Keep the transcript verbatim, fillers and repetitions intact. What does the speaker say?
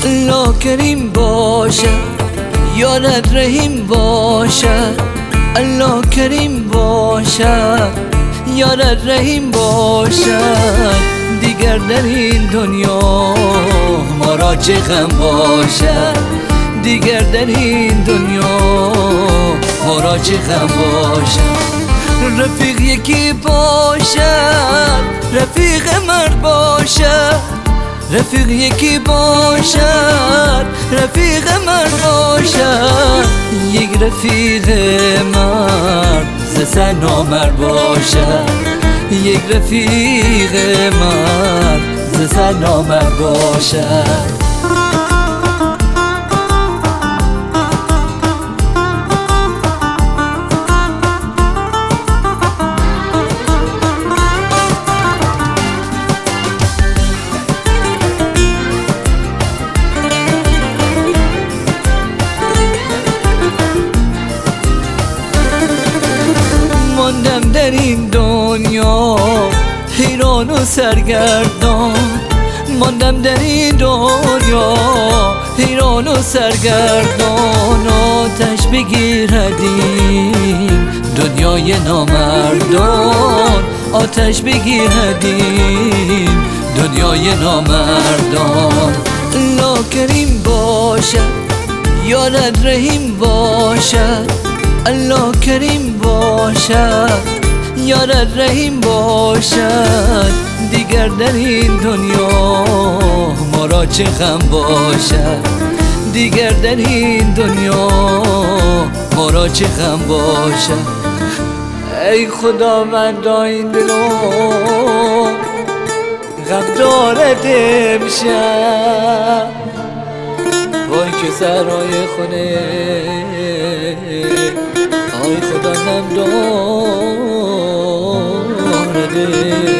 الله کریم باشد، یارت رحیم باشد. الله کریم باشد، یارت رحیم باشد. دیگر در این دنیا ما را چه غم باشد، دیگر در این دنیا ما را چه غم باشد. رفیق یکی باشد، رفیق مرد باشد. رفیق یکی باشد، رفیق مرد باشد. یک رفیق مرد ز سه نامرد باشد. یک رفیق مرد ز سه نامرد باشد. ماندم در این دنیا حیران و سرگردان. ماندم در این دنیا حیران و سرگردان. آتش بگیردیم دنیای نامردان. آتش بگیردیم دنیای نامردان. الله کریم باشد، یارت رحیم باشد. الله کریم باشد، یارت رحیم باشد. دیگر در این دنیا ما را چه غم باشد، دیگر در این دنیا ما را چه غم باشد. ای خداوندا این دلو غم دارد امشب. وای که سرای خونه آی خدا نم دارده.